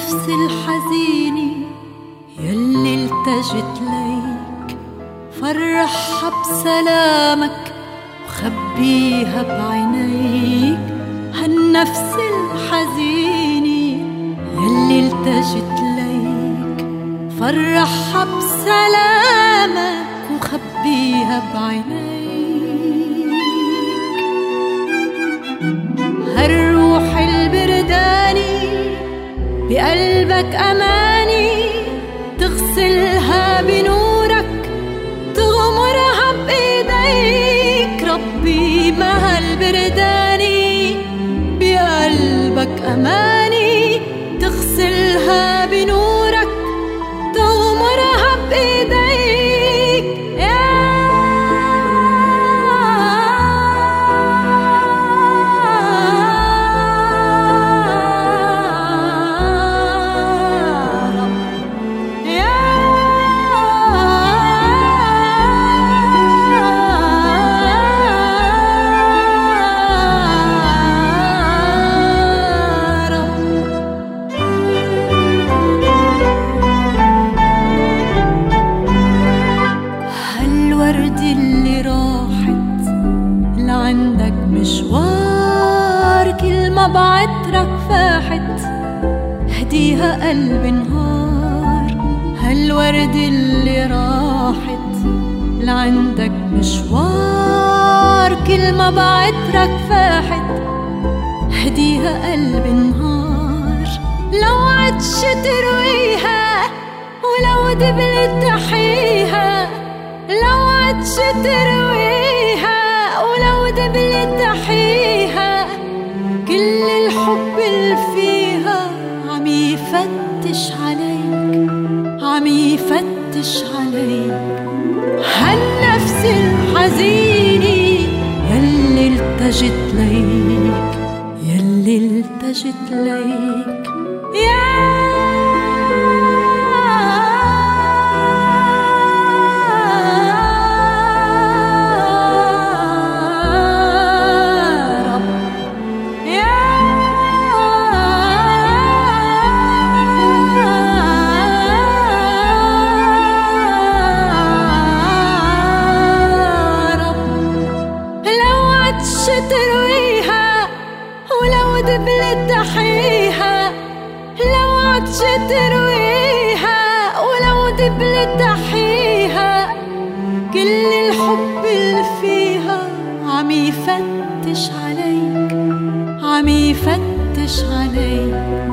هالنفس الحزينة يلي التجت ليك، فرحها بسلامك وخبيها بعينيك. هالنفس الحزينة يلي التجت ليك، فرحها بسلامك وخبيها بعينيك. هالروح البرداني بقلبك أماني، تغسلها بنورك تغمرها بإيديك. ربي ما هالبرداني بقلبك أماني، تغسلها بنورك تغمرها بإيديك. اللي راحت لعندك مشوار، كل ما بعطرك فاحت هديها قلب نهار. هالورد اللي راحت لعندك مشوار، كل ما بعطرك فاحت هديها قلب نهار. لو عطش ترويها ولو دبلت تحيها، لو عطش ترويها ولو دبلت تحيها. كل الحب اللي فيها عم يفتش عليك، عم يفتش عليك. هالنفس الحزينة يلي التجت ليك، يلي التجت ليك. ترويها ولو دبلت تحيها، لو عطش ترويها ولو دبلت تحيها. كل الحب اللي فيها عم يفتش عليك، عم يفتش عليك.